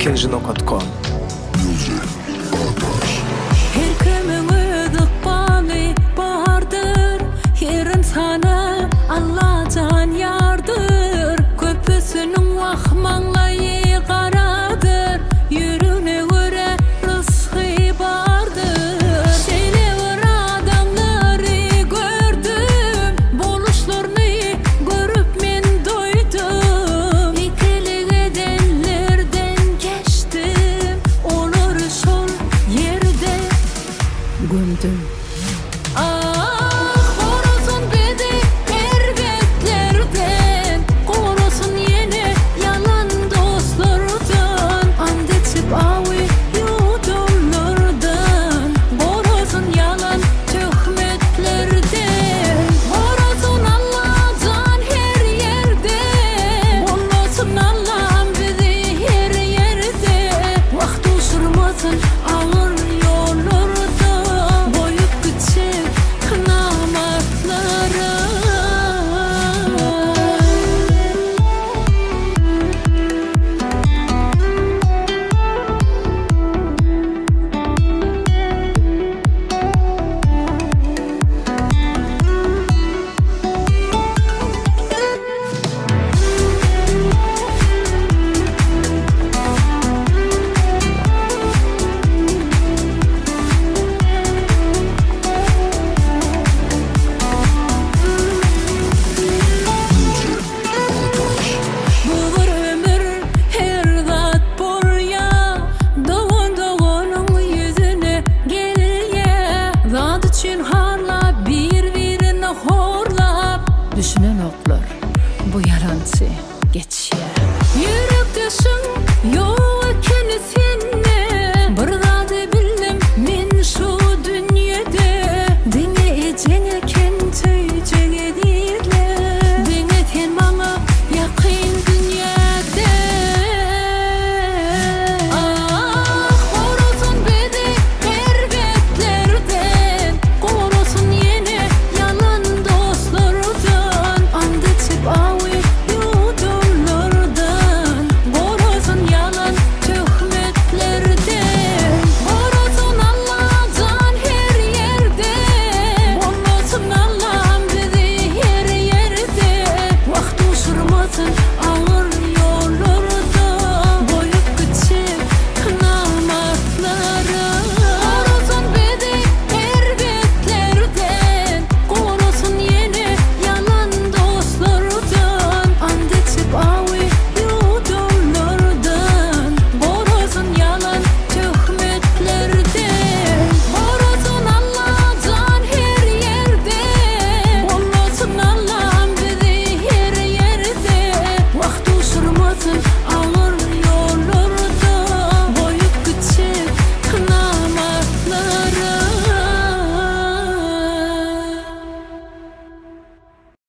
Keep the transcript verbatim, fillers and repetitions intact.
kenji nokta com. Her kimin özü bağlı bardır, her insana Allah'tan yardır. Köpüsünün vahmanlayı qaradır, yürüne göre rızkı bardır. Şeyle var adamları gördüm, buluşlarını görüp men doydum. İkilik edenlerden geçtim, onları sol yerde gömdüm. Ah, korusun bizi erkeklerden, korusun yeni yalan dostlardan, and içip avi yudumlardan, korusun yalan töhmetlerden, korusun Allah'tan her yerde, korusun Allah'ım bizi her yerde, vakt uçurmasın ağır yollarda, boyup gidecek kınamaklara. Bu bir ömür her zat buraya, doğun doğunun yüzüne gelye. Zat için harlap bir-birini horlap, düşünen oklar bu yalancı geçiyor.